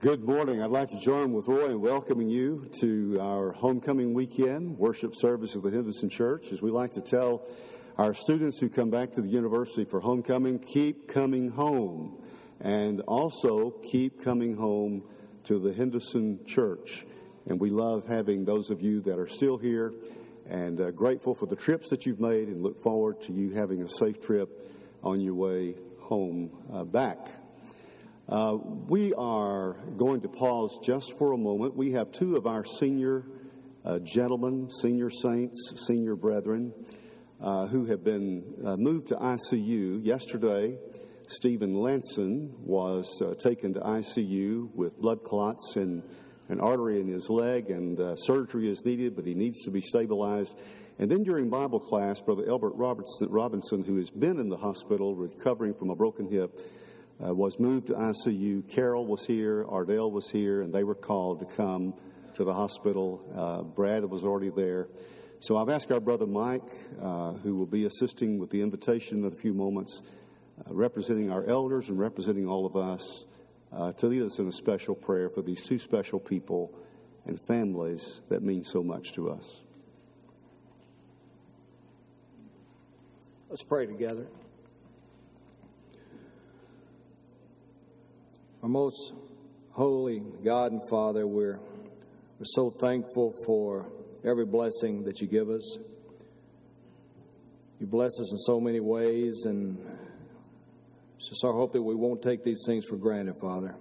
Good morning. I'd like to join with Roy in welcoming you to our homecoming weekend worship service of the Henderson Church. As we like to tell our students who come back to the university for homecoming, keep coming home, and also keep coming home to the Henderson Church. And we love having those of you that are still here, and grateful for the trips that you've made, and look forward to you having a safe trip on your way home back. We are going to pause just for a moment. We have two of our senior gentlemen, senior saints, senior brethren, who have been moved to ICU. Yesterday, Stephen Lanson was taken to ICU with blood clots in an artery in his leg, and surgery is needed, but he needs to be stabilized. And then during Bible class, Brother Albert Robinson, who has been in the hospital recovering from a broken hip, was moved to ICU. Carol was here, Ardell was here, and they were called to come to the hospital. Brad was already there. So I've asked our brother Mike, who will be assisting with the invitation in a few moments, representing our elders and representing all of us, to lead us in a special prayer for these two special people and families that mean so much to us. Let's pray together. Our most holy God and Father, we're so thankful for every blessing that you give us. You bless us in so many ways, and it's just our hope that we won't take these things for granted, Father.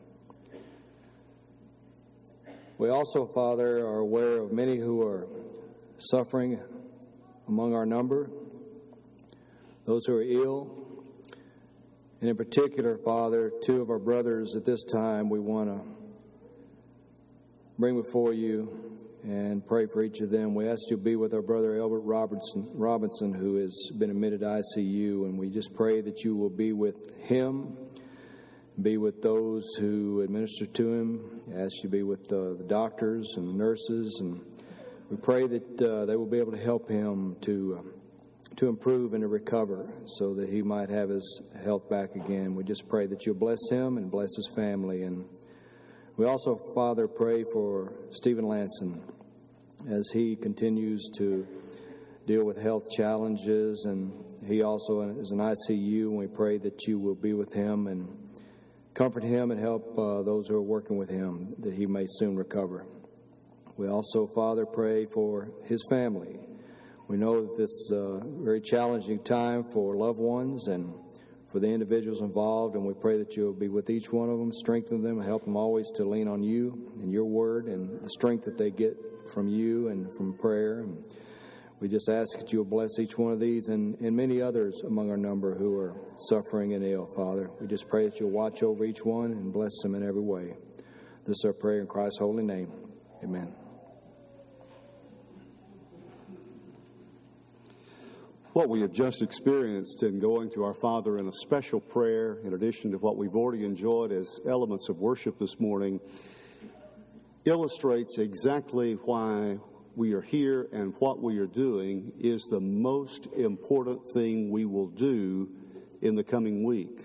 We also, Father, are aware of many who are suffering among our number, those who are ill. And in particular, Father, two of our brothers at this time we want to bring before you and pray for each of them. We ask you to be with our brother Albert Robinson, who has been admitted to ICU, and we just pray that you will be with him, be with those who administer to him. I ask you to be with the doctors and the nurses, and we pray that they will be able to help him to improve and to recover so that he might have his health back again. We just pray that you'll bless him and bless his family. And we also, Father, pray for Stephen Lanson as he continues to deal with health challenges, and he also is in ICU, and we pray that you will be with him and comfort him and help those who are working with him, that he may soon recover. We also, Father, pray for his family. We know that this is a very challenging time for loved ones and for the individuals involved, and we pray that you'll be with each one of them, strengthen them, and help them always to lean on you and your word and the strength that they get from you and from prayer. And we just ask that you'll bless each one of these and many others among our number who are suffering and ill, Father. We just pray that you'll watch over each one and bless them in every way. This is our prayer in Christ's holy name. Amen. What we have just experienced in going to our Father in a special prayer, in addition to what we've already enjoyed as elements of worship this morning, illustrates exactly why we are here and what we are doing is the most important thing we will do in the coming week.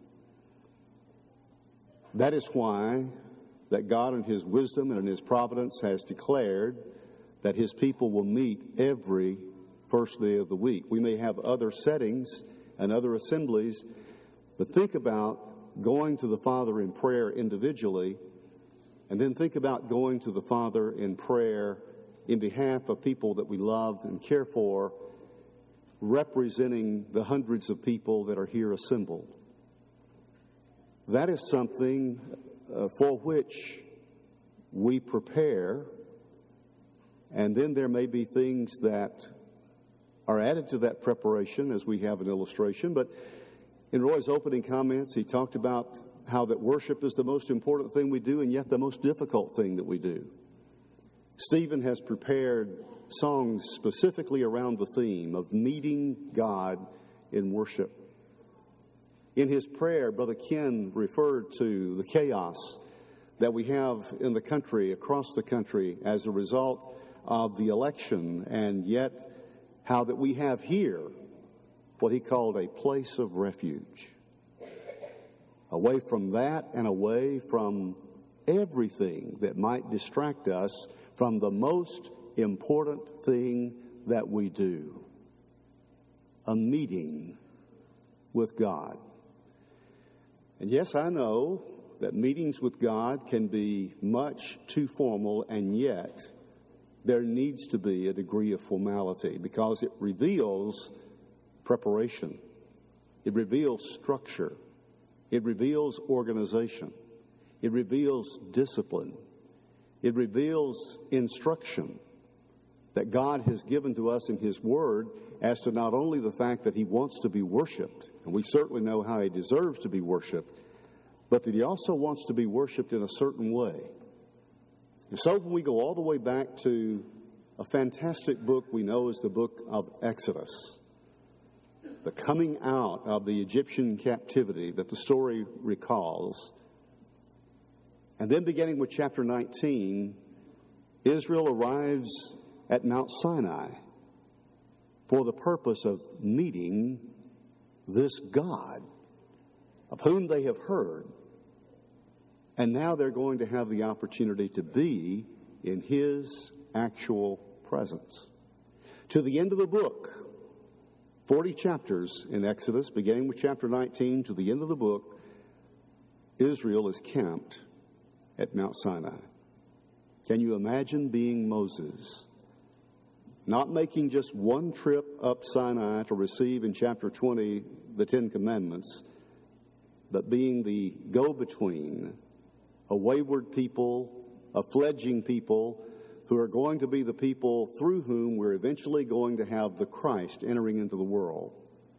That is why that God in His wisdom and in His providence has declared that His people will meet every first day of the week. We may have other settings and other assemblies, but think about going to the Father in prayer individually, and then think about going to the Father in prayer in behalf of people that we love and care for, representing the hundreds of people that are here assembled. That is something for which we prepare, and then there may be things that are added to that preparation as we have an illustration. But in Roy's opening comments, he talked about how that worship is the most important thing we do and yet the most difficult thing that we do. Stephen has prepared songs specifically around the theme of meeting God in worship. In his prayer, Brother Ken referred to the chaos that we have in the country, across the country, as a result of the election, and yet how that we have here what he called a place of refuge. Away from that and away from everything that might distract us from the most important thing that we do, a meeting with God. And yes, I know that meetings with God can be much too formal, and yet there needs to be a degree of formality because it reveals preparation. It reveals structure. It reveals organization. It reveals discipline. It reveals instruction that God has given to us in His Word as to not only the fact that He wants to be worshiped, and we certainly know how He deserves to be worshiped, but that He also wants to be worshiped in a certain way. And so when we go all the way back to a fantastic book we know as the book of Exodus, the coming out of the Egyptian captivity that the story recalls, and then beginning with chapter 19, Israel arrives at Mount Sinai for the purpose of meeting this God of whom they have heard. And now they're going to have the opportunity to be in His actual presence. To the end of the book, 40 chapters in Exodus, beginning with chapter 19 to the end of the book, Israel is camped at Mount Sinai. Can you imagine being Moses, not making just one trip up Sinai to receive in chapter 20 the Ten Commandments, but being the go-between, a wayward people, a fledgling people who are going to be the people through whom we're eventually going to have the Christ entering into the world.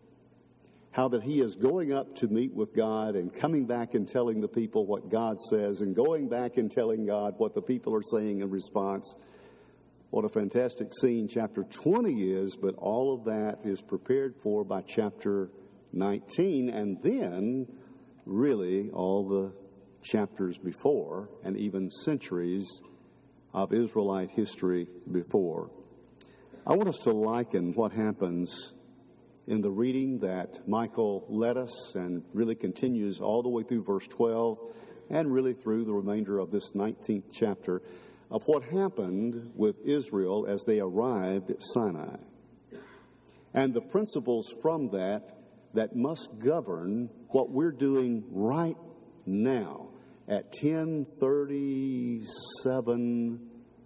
How that He is going up to meet with God and coming back and telling the people what God says and going back and telling God what the people are saying in response. What a fantastic scene chapter 20 is, but all of that is prepared for by chapter 19, and then really all the chapters before and even centuries of Israelite history before. I want us to liken what happens in the reading that Michael led us and really continues all the way through verse 12 and really through the remainder of this 19th chapter of what happened with Israel as they arrived at Sinai. And the principles from that must govern what we're doing right now at 10:37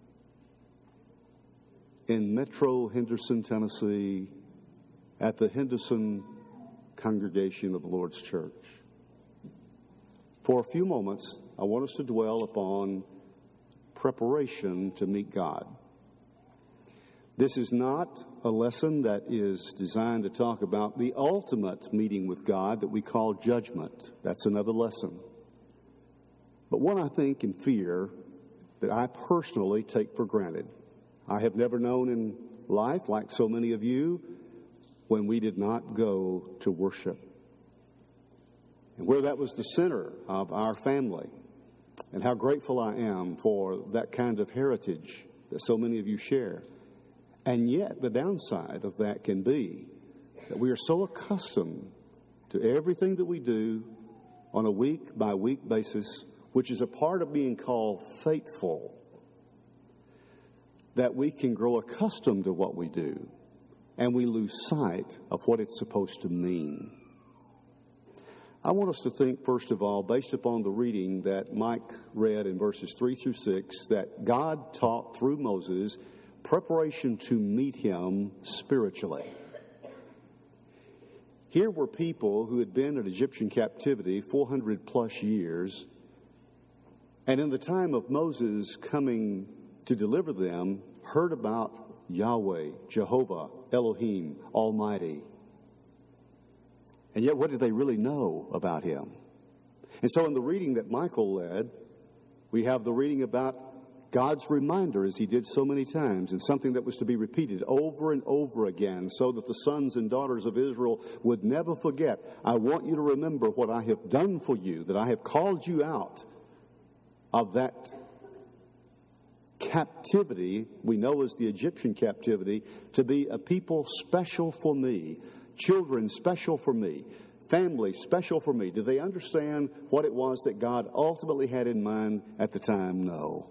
in Metro Henderson, Tennessee, at the Henderson congregation of the Lord's Church. For a few moments, I want us to dwell upon preparation to meet God. This is not a lesson that is designed to talk about the ultimate meeting with God that we call judgment. That's another lesson. But one I think and fear that I personally take for granted. I have never known in life, like so many of you, when we did not go to worship. And where that was the center of our family. And how grateful I am for that kind of heritage that so many of you share. And yet the downside of that can be that we are so accustomed to everything that we do on a week-by-week basis, which is a part of being called faithful, that we can grow accustomed to what we do, and we lose sight of what it's supposed to mean. I want us to think, first of all, based upon the reading that Mike read in verses 3 through 6, that God taught through Moses preparation to meet Him spiritually. Here were people who had been in Egyptian captivity 400 plus years, and in the time of Moses coming to deliver them, heard about Yahweh, Jehovah, Elohim, Almighty. And yet, what did they really know about Him? And so in the reading that Michael led, we have the reading about God's reminder, as He did so many times, and something that was to be repeated over and over again so that the sons and daughters of Israel would never forget. I want you to remember what I have done for you, that I have called you out of that captivity we know as the Egyptian captivity, to be a people special for me, children special for me, family special for me? Did they understand what it was that God ultimately had in mind at the time? No.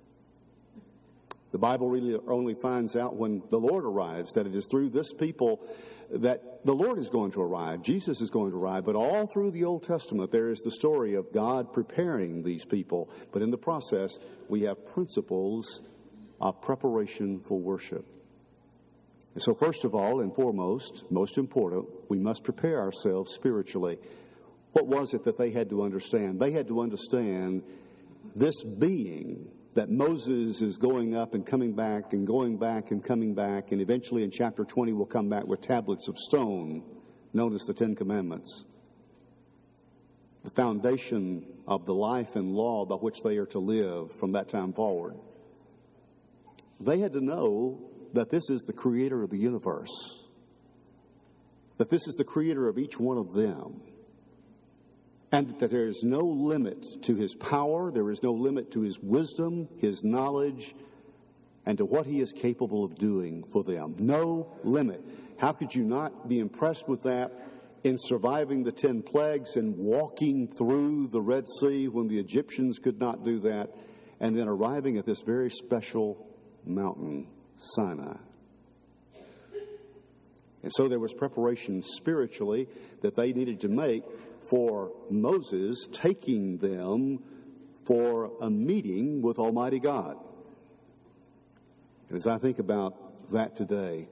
The Bible really only finds out when the Lord arrives that it is through this people that the Lord is going to arrive. Jesus is going to arrive. But all through the Old Testament, there is the story of God preparing these people. But in the process, we have principles of preparation for worship. And so first of all and foremost, most important, we must prepare ourselves spiritually. What was it that they had to understand? They had to understand this being that Moses is going up and coming back and going back and coming back, and eventually in chapter 20 will come back with tablets of stone, known as the Ten Commandments. The foundation of the life and law by which they are to live from that time forward. They had to know that this is the creator of the universe, that this is the creator of each one of them, and that there is no limit to his power, there is no limit to his wisdom, his knowledge, and to what he is capable of doing for them. No limit. How could you not be impressed with that in surviving the 10 plagues and walking through the Red Sea when the Egyptians could not do that, and then arriving at this very special mountain, Sinai? And so there was preparation spiritually that they needed to make for Moses taking them for a meeting with Almighty God. And as I think about that today,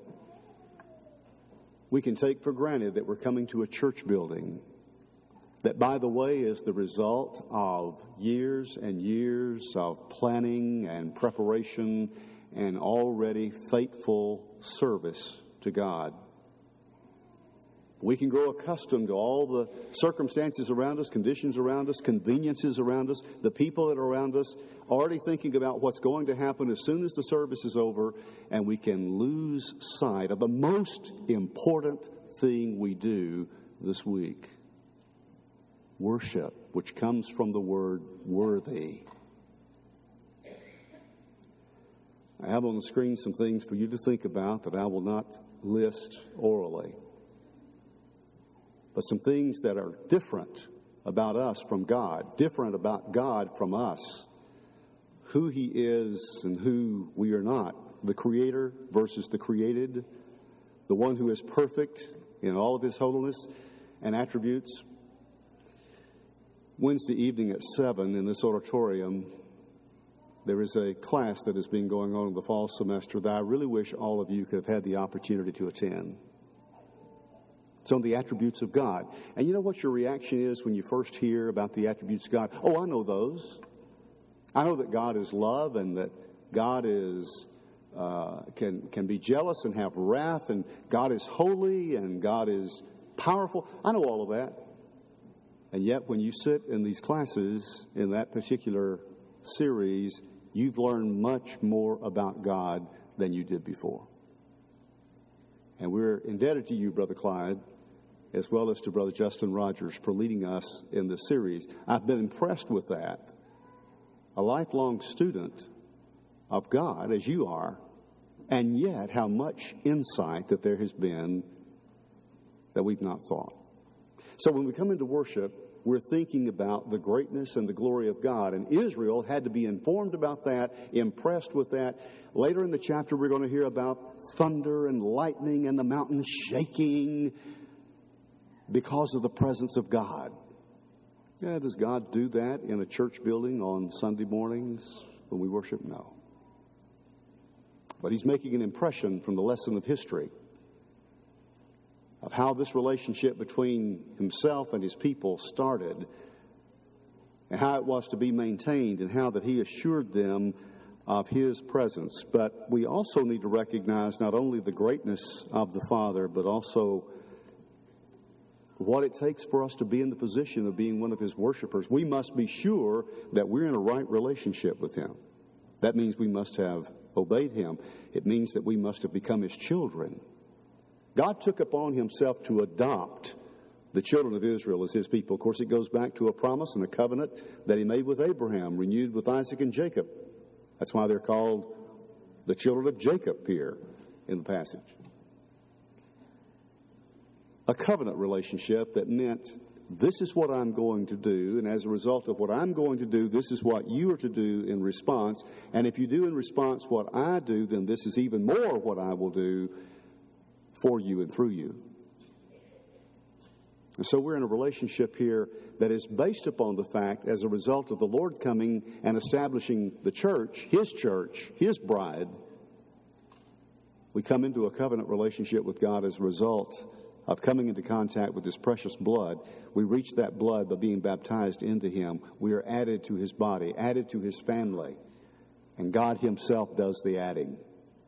we can take for granted that we're coming to a church building that, by the way, is the result of years and years of planning and preparation and already faithful service to God. We can grow accustomed to all the circumstances around us, conditions around us, conveniences around us, the people that are around us, already thinking about what's going to happen as soon as the service is over, and we can lose sight of the most important thing we do this week. Worship, which comes from the word worthy. I have on the screen some things for you to think about that I will not list orally. But some things that are different about us from God, different about God from us, who He is and who we are not, the Creator versus the created, the one who is perfect in all of His holiness and attributes. Wednesday evening at 7 in this auditorium, there is a class that has been going on in the fall semester that I really wish all of you could have had the opportunity to attend. It's on the attributes of God. And you know what your reaction is when you first hear about the attributes of God? Oh, I know those. I know that God is love and that God is can be jealous and have wrath, and God is holy and God is powerful. I know all of that. And yet when you sit in these classes in that particular series, you've learned much more about God than you did before. And we're indebted to you, Brother Clyde, as well as to Brother Justin Rogers, for leading us in this series. I've been impressed with that. A lifelong student of God, as you are, and yet how much insight that there has been that we've not thought. So when we come into worship, we're thinking about the greatness and the glory of God. And Israel had to be informed about that, impressed with that. Later in the chapter, we're going to hear about thunder and lightning and the mountain shaking because of the presence of God. Yeah, does God do that in a church building on Sunday mornings when we worship? No. But He's making an impression from the lesson of history of how this relationship between Himself and His people started and how it was to be maintained and how that He assured them of His presence. But we also need to recognize not only the greatness of the Father, but also what it takes for us to be in the position of being one of His worshipers. We must be sure that we're in a right relationship with Him. That means we must have obeyed Him. It means that we must have become His children. God took upon Himself to adopt the children of Israel as His people. Of course, it goes back to a promise and a covenant that He made with Abraham, renewed with Isaac and Jacob. That's why they're called the children of Jacob here in the passage. a covenant relationship that meant this is what I'm going to do, and as a result of what I'm going to do, this is what you are to do in response. And if you do in response what I do, then this is even more what I will do for you and through you. And so we're in a relationship here that is based upon the fact, as a result of the Lord coming and establishing the church, His bride, we come into a covenant relationship with God as a result of coming into contact with His precious blood. We reach that blood by being baptized into Him. We are added to His body, added to His family, and God Himself does the adding.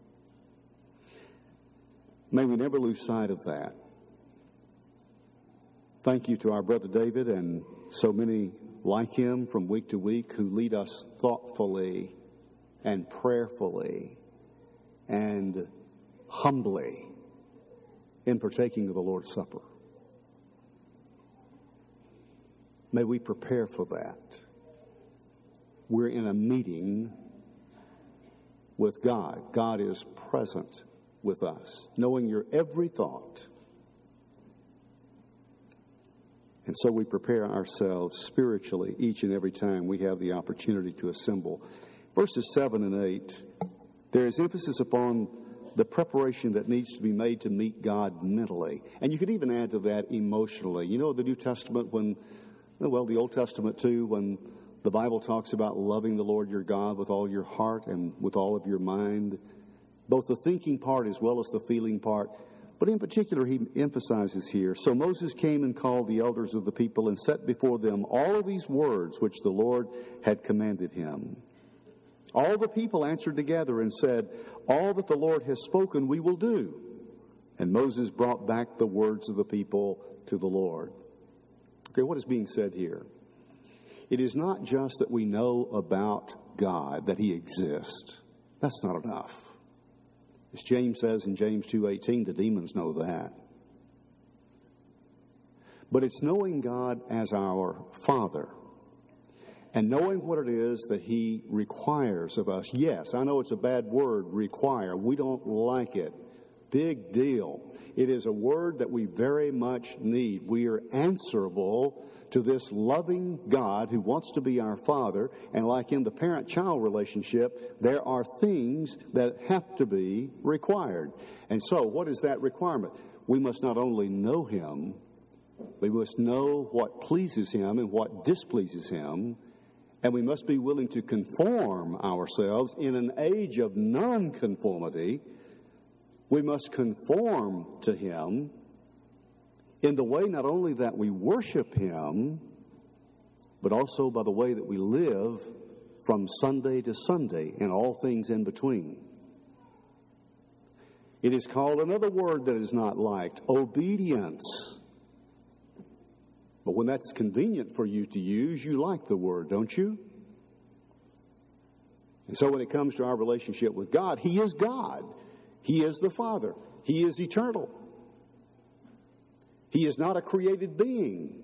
May we never lose sight of that. Thank you to our brother David and so many like him from week to week who lead us thoughtfully and prayerfully and humbly in partaking of the Lord's Supper. May we prepare for that. We're in a meeting with God. God is present with us, knowing your every thought. And so we prepare ourselves spiritually each and every time we have the opportunity to assemble. Verses 7 and 8, there is emphasis upon the preparation that needs to be made to meet God mentally. And you could even add to that emotionally. You know, the New Testament, the Old Testament too, when the Bible talks about loving the Lord your God with all your heart and with all of your mind, both the thinking part as well as the feeling part. But in particular, he emphasizes here, so Moses came and called the elders of the people and set before them all of these words which the Lord had commanded him. All the people answered together and said, all that the Lord has spoken we will do. And Moses brought back the words of the people to the Lord. Okay, what is being said here? It is not just that we know about God, that He exists. That's not enough. As James says in James 2:18, the demons know that. But it's knowing God as our Father and knowing what it is that He requires of us. Yes, I know it's a bad word, require. We don't like it. Big deal. It is a word that we very much need. We are answerable to this loving God who wants to be our Father. And like in the parent-child relationship, there are things that have to be required. And so, what is that requirement? We must not only know Him, we must know what pleases Him and what displeases Him. And we must be willing to conform ourselves in an age of nonconformity. We must conform to Him in the way not only that we worship Him, but also by the way that we live from Sunday to Sunday and all things in between. It is called another word that is not liked, obedience. But when that's convenient for you to use, you like the word, don't you? And so when it comes to our relationship with God, He is God. He is the Father. He is eternal. He is not a created being.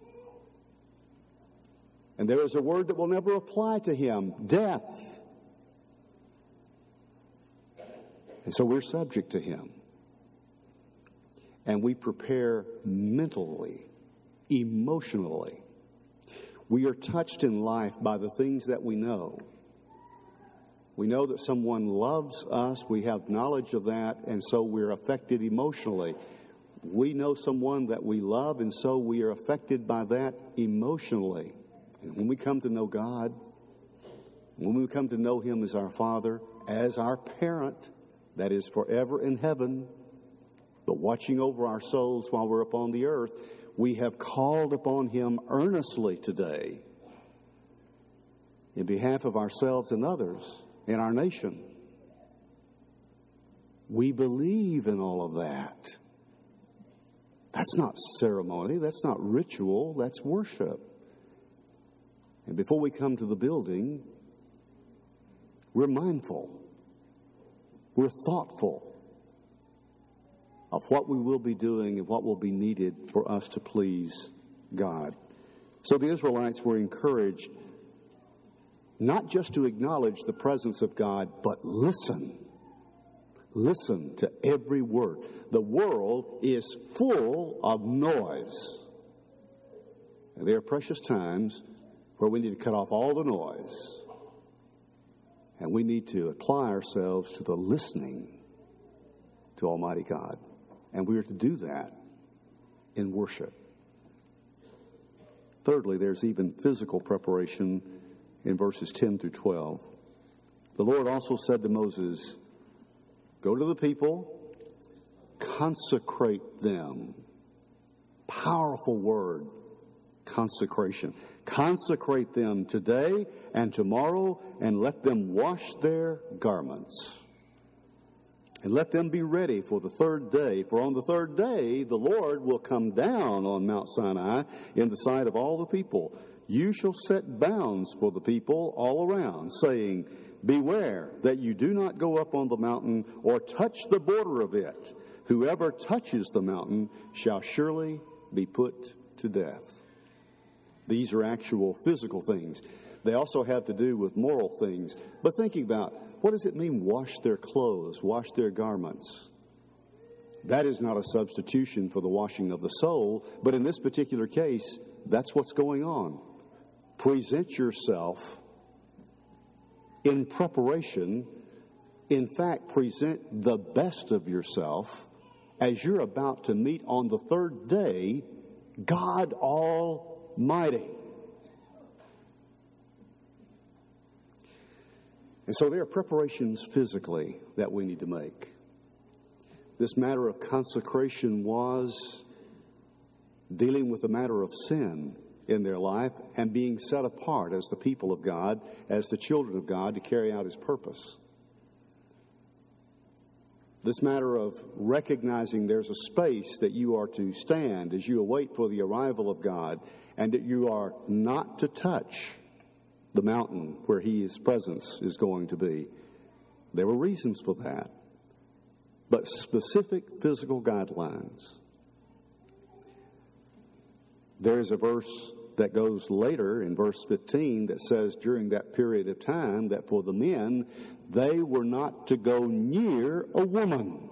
And there is a word that will never apply to Him, death. And so we're subject to Him. And we prepare mentally, emotionally. We are touched in life by the things that we know. We know that someone loves us. We have knowledge of that, and so we're affected emotionally. We know someone that we love, and so we are affected by that emotionally. And when we come to know God, when we come to know Him as our Father, as our parent, that is forever in heaven, but watching over our souls while we're upon the earth, we have called upon Him earnestly today in behalf of ourselves and others in our nation. We believe in all of that. That's not ceremony. That's not ritual. That's worship. And before we come to the building, we're mindful. We're thoughtful of what we will be doing and what will be needed for us to please God. So the Israelites were encouraged not just to acknowledge the presence of God, but listen. Listen to every word. The world is full of noise. And there are precious times where we need to cut off all the noise. And we need to apply ourselves to the listening to Almighty God. And we are to do that in worship. Thirdly, there's even physical preparation in verses 10 through 12. The Lord also said to Moses, go to the people, consecrate them. Powerful word, consecration. Consecrate them today and tomorrow, and let them wash their garments. And let them be ready for the third day. For on the third day, the Lord will come down on Mount Sinai in the sight of all the people. You shall set bounds for the people all around, saying, beware that you do not go up on the mountain or touch the border of it. Whoever touches the mountain shall surely be put to death. These are actual physical things. They also have to do with moral things. But thinking about, what does it mean, wash their clothes, wash their garments? That is not a substitution for the washing of the soul, but in this particular case, that's what's going on. Present yourself in preparation. In fact, present the best of yourself as you're about to meet on the third day God Almighty. And so there are preparations physically that we need to make. This matter of consecration was dealing with the matter of sin in their life and being set apart as the people of God, as the children of God, to carry out His purpose. This matter of recognizing there's a space that you are to stand as you await for the arrival of God, and that you are not to touch the mountain where His presence is going to be. There were reasons for that, but specific physical guidelines. There is a verse that goes later in verse 15 that says during that period of time that for the men, they were not to go near a woman.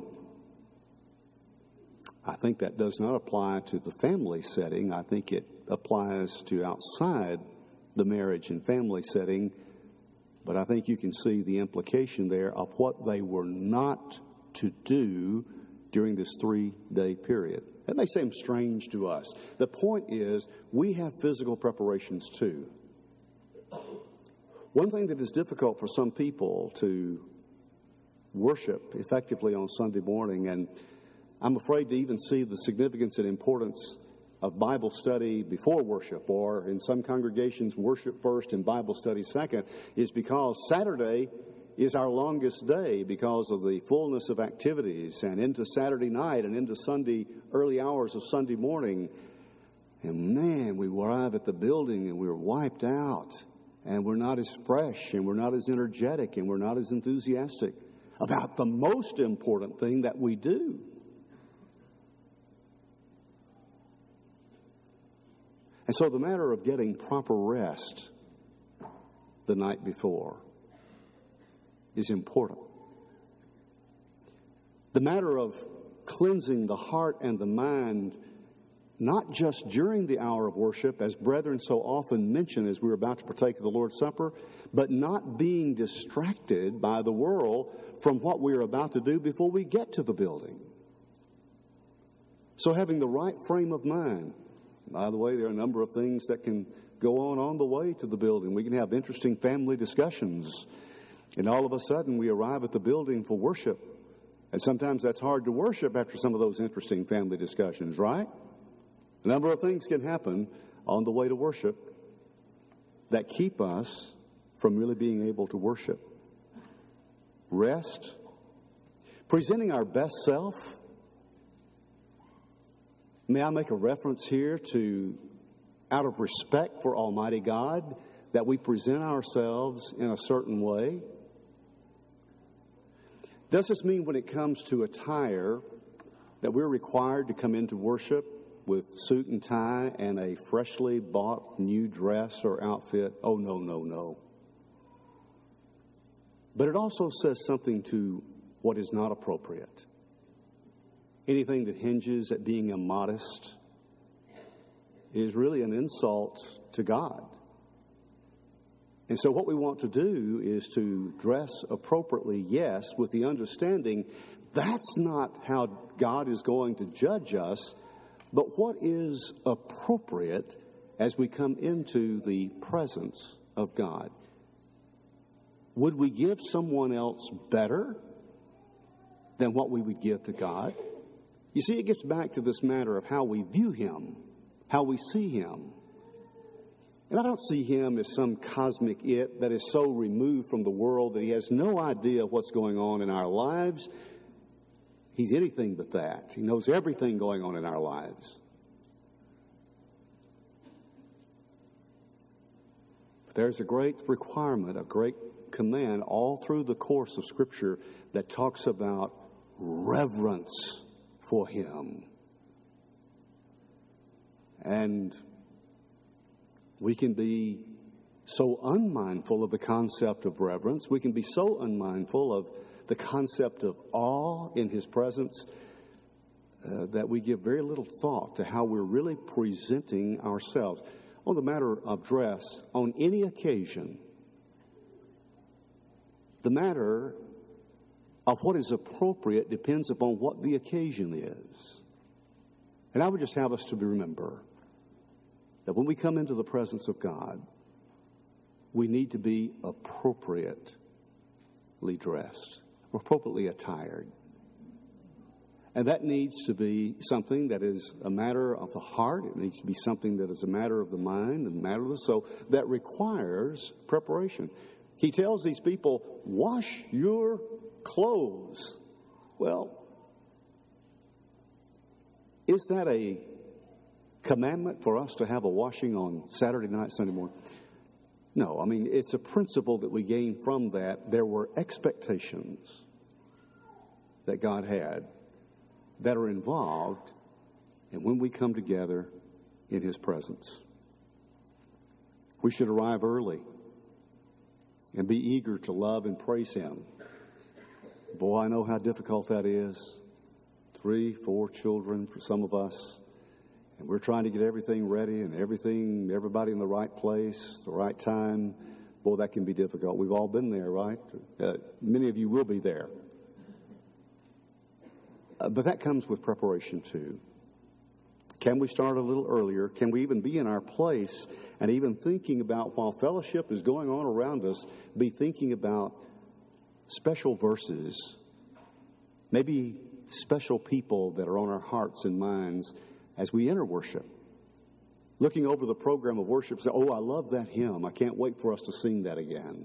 I think that does not apply to the family setting. I think it applies to outside the marriage and family setting. But I think you can see the implication there of what they were not to do during this 3-day period. That may seem strange to us. The point is, we have physical preparations too. One thing that is difficult for some people to worship effectively on Sunday morning, and I'm afraid to even see the significance and importance of Bible study before worship, or in some congregations, worship first and Bible study second, is because Saturday is our longest day because of the fullness of activities, and into Saturday night and into Sunday, early hours of Sunday morning. And man, we arrive at the building and we're wiped out, and we're not as fresh, and we're not as energetic, and we're not as enthusiastic about the most important thing that we do. And so the matter of getting proper rest the night before is important. The matter of cleansing the heart and the mind, not just during the hour of worship, as brethren so often mention as we're about to partake of the Lord's Supper, but not being distracted by the world from what we're about to do before we get to the building. So having the right frame of mind. By the way, there are a number of things that can go on the way to the building. We can have interesting family discussions, and all of a sudden we arrive at the building for worship. And sometimes that's hard to worship after some of those interesting family discussions, right? A number of things can happen on the way to worship that keep us from really being able to worship. Rest, presenting our best self. May I make a reference here to, out of respect for Almighty God, that we present ourselves in a certain way? Does this mean when it comes to attire that we're required to come into worship with suit and tie and a freshly bought new dress or outfit? Oh, no, no, no. But it also says something to what is not appropriate. Anything that hinges at being immodest is really an insult to God. And so what we want to do is to dress appropriately, yes, with the understanding that's not how God is going to judge us, but what is appropriate as we come into the presence of God. Would we give someone else better than what we would give to God? You see, it gets back to this matter of how we view Him, how we see Him. And I don't see Him as some cosmic it that is so removed from the world that He has no idea what's going on in our lives. He's anything but that. He knows everything going on in our lives. But there's a great requirement, a great command all through the course of Scripture that talks about reverence for Him. And we can be so unmindful of the concept of reverence. We can be so unmindful of the concept of awe in His presence that we give very little thought to how we're really presenting ourselves. On the matter of dress, on any occasion, the matter of what is appropriate depends upon what the occasion is. And I would just have us to remember that when we come into the presence of God, we need to be appropriately dressed, appropriately attired. And that needs to be something that is a matter of the heart. It needs to be something that is a matter of the mind and a matter of the soul that requires preparation. He tells these people, wash your clothes. Well, is that a commandment for us to have a washing on Saturday night, Sunday morning? No, I mean, it's a principle that we gain from that. There were expectations that God had that are involved in when we come together in His presence. We should arrive early and be eager to love and praise Him. Boy, I know how difficult that is. 3, 4 children for some of us. And we're trying to get everything ready and everybody in the right place, the right time. Boy, that can be difficult. We've all been there, right? Many of you will be there. But that comes with preparation too. Can we start a little earlier? Can we even be in our place and even thinking about, while fellowship is going on around us, be thinking about special verses, maybe special people that are on our hearts and minds as we enter worship? Looking over the program of worship, say, oh, I love that hymn. I can't wait for us to sing that again.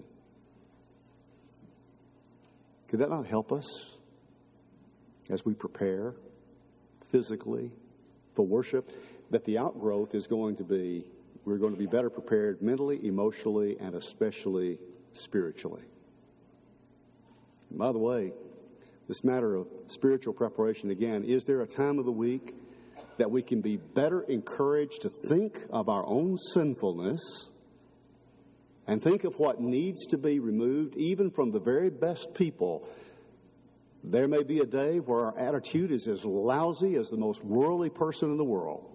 Could that not help us as we prepare physically for worship? That the outgrowth is going to be, we're going to be better prepared mentally, emotionally, and especially spiritually. And by the way, this matter of spiritual preparation, again, is there a time of the week that we can be better encouraged to think of our own sinfulness and think of what needs to be removed, even from the very best people? There may be a day where our attitude is as lousy as the most worldly person in the world.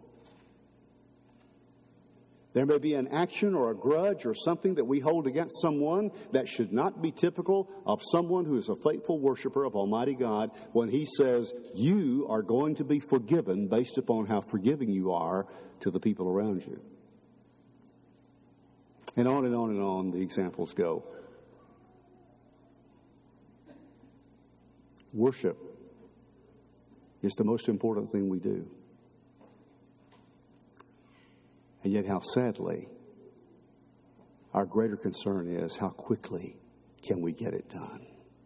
There may be an action or a grudge or something that we hold against someone that should not be typical of someone who is a faithful worshiper of Almighty God, when He says, you are going to be forgiven based upon how forgiving you are to the people around you. And on and on and on the examples go. Worship is the most important thing we do. And yet how sadly our greater concern is how quickly can we get it done.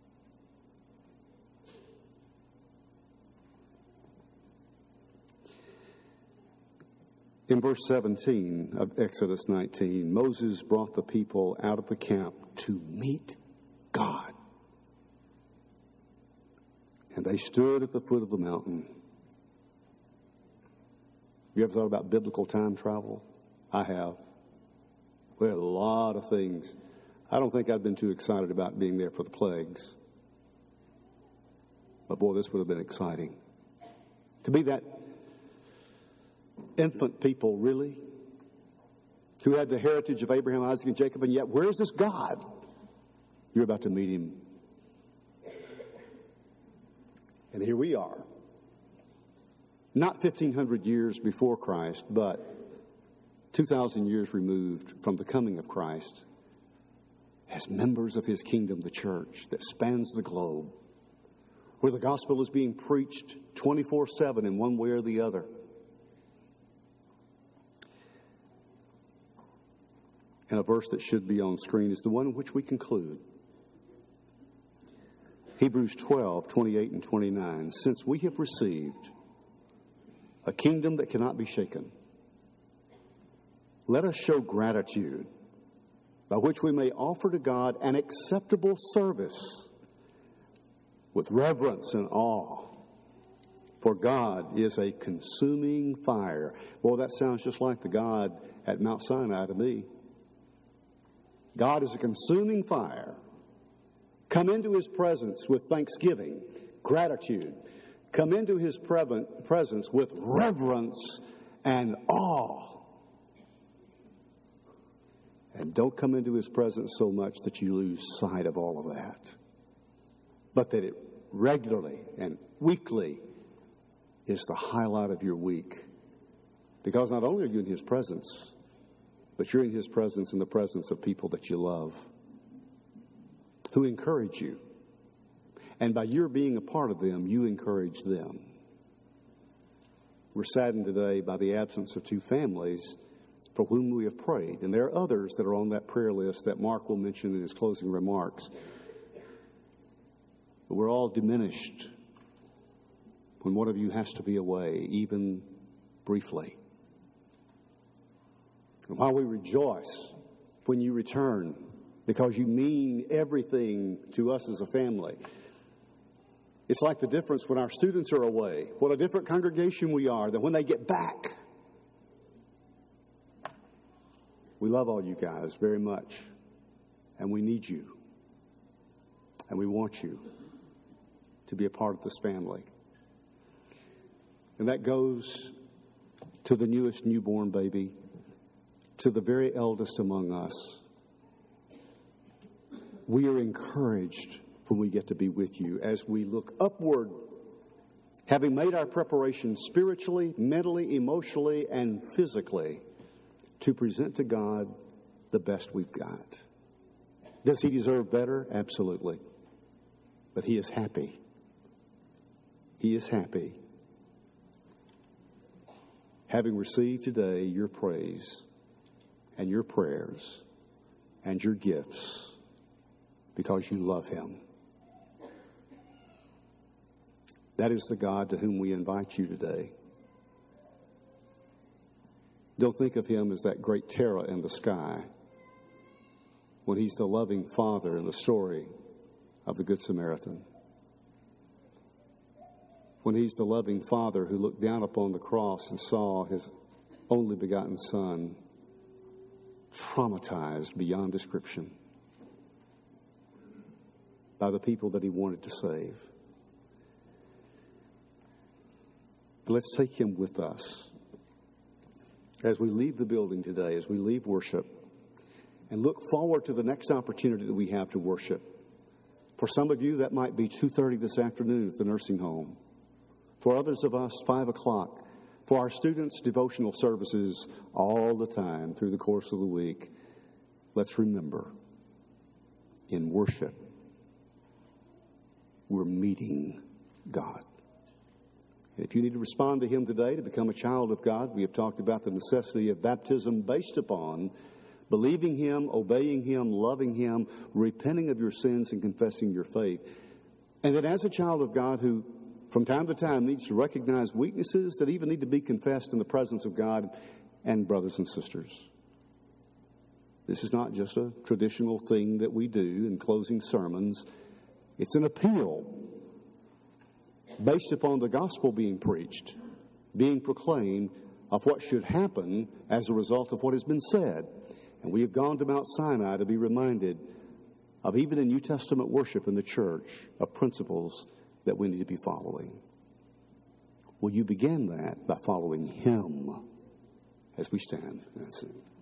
In verse 17 of Exodus 19, Moses brought the people out of the camp to meet God. And they stood at the foot of the mountain. You ever thought about biblical time travel? I have. We had a lot of things. I don't think I'd been too excited about being there for the plagues. But boy, this would have been exciting. To be that infant people, really, who had the heritage of Abraham, Isaac, and Jacob, and yet where's this God? You're about to meet him. And here we are. Not 1,500 years before Christ, but 2,000 years removed from the coming of Christ, as members of his kingdom, the church, that spans the globe, where the gospel is being preached 24/7 in one way or the other. And a verse that should be on screen is the one in which we conclude. Hebrews 12:28 and 29. Since we have received a kingdom that cannot be shaken, let us show gratitude by which we may offer to God an acceptable service with reverence and awe. For God is a consuming fire. Well, that sounds just like the God at Mount Sinai to me. God is a consuming fire. Come into his presence with thanksgiving, gratitude. Come into his presence with reverence and awe. And don't come into his presence so much that you lose sight of all of that, but that it regularly and weekly is the highlight of your week. Because not only are you in his presence, but you're in his presence in the presence of people that you love, who encourage you. And by your being a part of them, you encourage them. We're saddened today by the absence of two families for whom we have prayed. And there are others that are on that prayer list that Mark will mention in his closing remarks. But we're all diminished when one of you has to be away, even briefly. And while we rejoice when you return, because you mean everything to us as a family, it's like the difference when our students are away. What a different congregation we are than when they get back. We love all you guys very much, and we need you, and we want you to be a part of this family. And that goes to the newest newborn baby, to the very eldest among us. We are encouraged when we get to be with you as we look upward, having made our preparations spiritually, mentally, emotionally, and physically to present to God the best we've got. Does he deserve better? Absolutely. But he is happy. He is happy, having received today your praise and your prayers and your gifts, because you love him. That is the God to whom we invite you today. Don't think of him as that great terror in the sky, when he's the loving Father in the story of the Good Samaritan. When he's the loving Father who looked down upon the cross and saw his only begotten Son traumatized beyond description by the people that he wanted to save. Let's take him with us as we leave the building today, as we leave worship, and look forward to the next opportunity that we have to worship. For some of you, that might be 2:30 this afternoon at the nursing home. For others of us, 5 o'clock. For our students, devotional services all the time through the course of the week. Let's remember, in worship, we're meeting God. And if you need to respond to him today to become a child of God, we have talked about the necessity of baptism based upon believing him, obeying him, loving him, repenting of your sins, and confessing your faith. And that as a child of God who from time to time needs to recognize weaknesses that even need to be confessed in the presence of God and brothers and sisters. This is not just a traditional thing that we do in closing sermons. It's an appeal based upon the gospel being preached, being proclaimed, of what should happen as a result of what has been said. And we have gone to Mount Sinai to be reminded of, even in New Testament worship in the church, of principles that we need to be following. Will you begin that by following Him as we stand and sing?